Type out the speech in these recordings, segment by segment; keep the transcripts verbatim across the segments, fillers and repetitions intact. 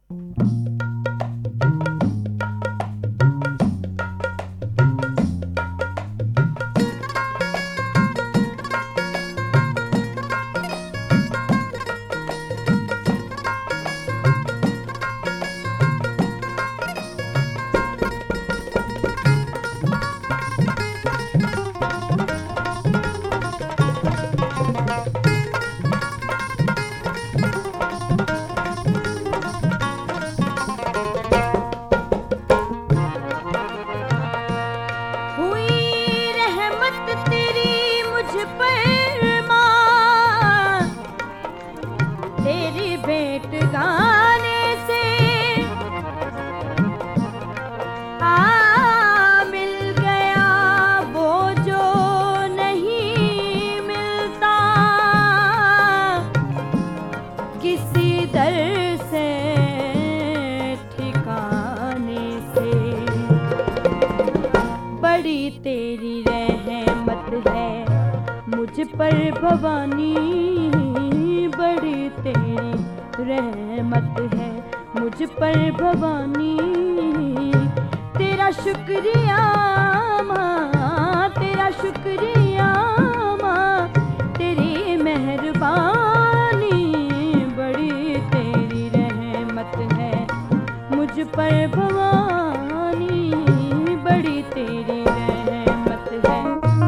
तेरी रहमत है मुझ पर भवानी, बड़ी तेरी रहमत है मुझ पर भवानी। तेरा शुक्रिया माँ, तेरा शुक्रिया माँ, तेरी मेहरबानी, बड़ी तेरी रहमत है मुझ पर भवानी, बड़ी तेरी रहमत है।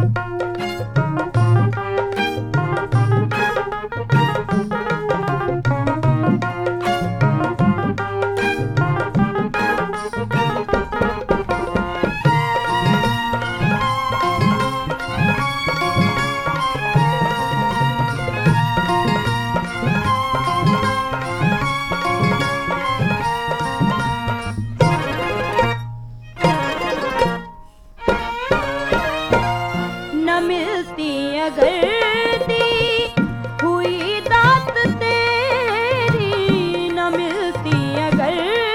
न मिलती अगर दी हुई दात तेरी, न मिलती अगर,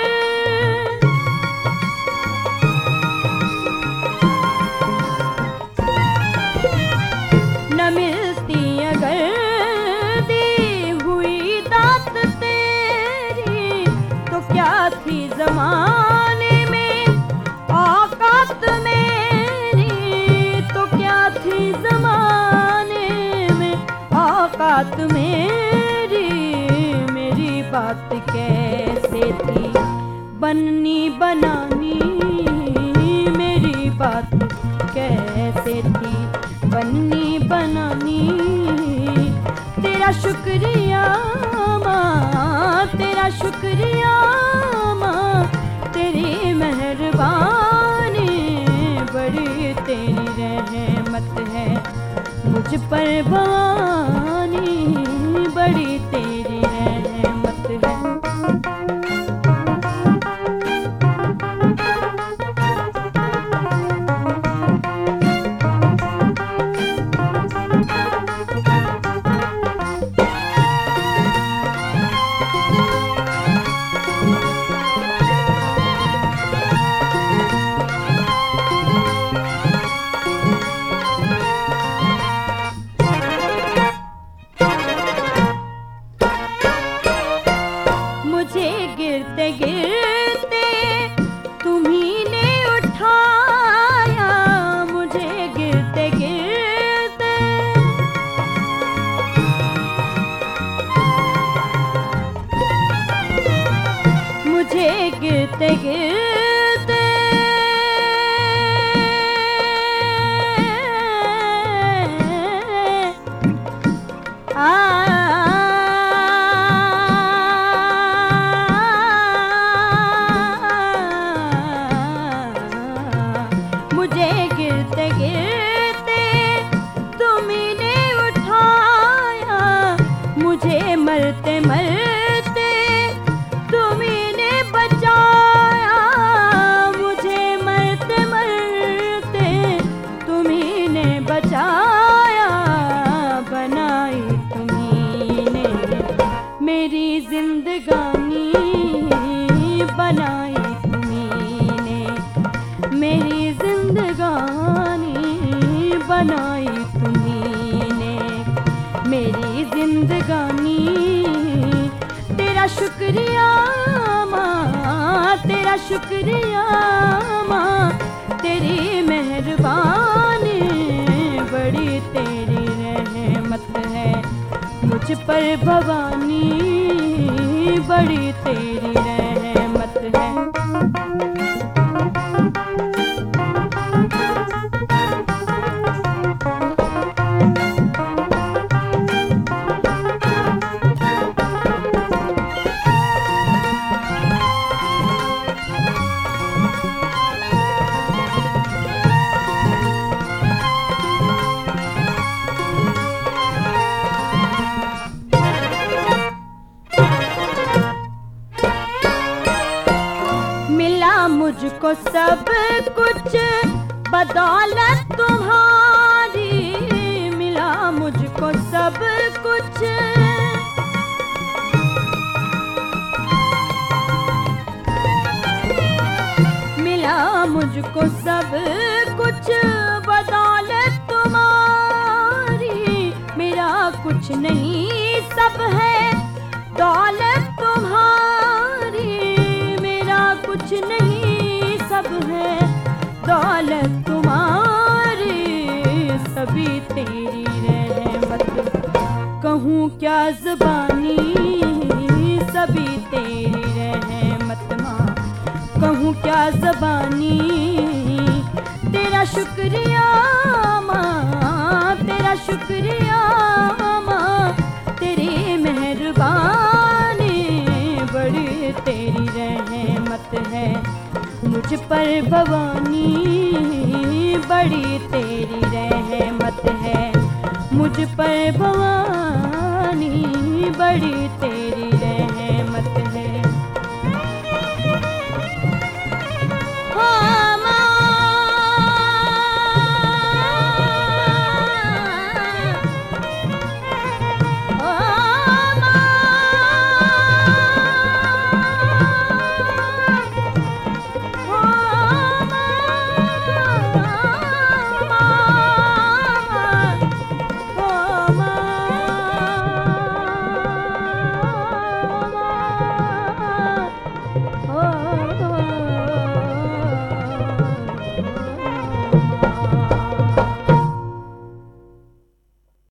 न मिलती अगर दी हुई दात तेरी, तो क्या थी ज़माने में औकात मेरी, तो क्या थी ज़माने में औकात मेरी। मेरी बात कैसे थी बननी बनानी, मेरी बात कैसे थी बननी बनानी। तेरा शुक्रिया माँ, तेरा शुक्रिया माँ, तेरी मेहरबानी, बड़ी तेरी रहमत है मुझ पर भवानी, बड़ी तेरी रहमत है। मुझे गिरते गिरते तुम्ही ने उठाया, मुझे गिरते गिरते, मुझे गिरते गिरते आ मुझे गिरते गिरते तुमने उठाया, मुझे मरते मरते तुमने बचाया, मुझे मरते मरते तुमने बचाया। बनाई तुमने मेरी जिंदगानी, बनाई तुमने मेरी जिंदगानी, बनाई तुमने मेरी जिंदगानी। तेरा शुक्रिया तेरा शुक्रिया माँ, तेरी मेहरबानी, बड़ी तेरी रहमत है मुझ पर भवानी, बड़ी तेरी रहमत है। मुझको सब कुछ बदौलत तुम्हारी, मिला मुझको सब कुछ, मिला मुझको सब कुछ बदौलत तुम्हारी, मेरा कुछ नहीं सब है दौलत तुम्हारी, मेरा कुछ नहीं सब है दौलत तुम्हारी, सभी तेरी रहमत, कहूँ क्या ज़बानी, सभी तेरी रहमत माँ, कहूँ क्या ज़बानी, तेरा शुक्रिया माँ, तेरा शुक्रिया माँ, तेरी मेहरबानी, बड़ी तेरी रहमत है मुझ पर भवानी, बड़ी तेरी रहमत है मुझ पर भवानी, बड़ी तेरी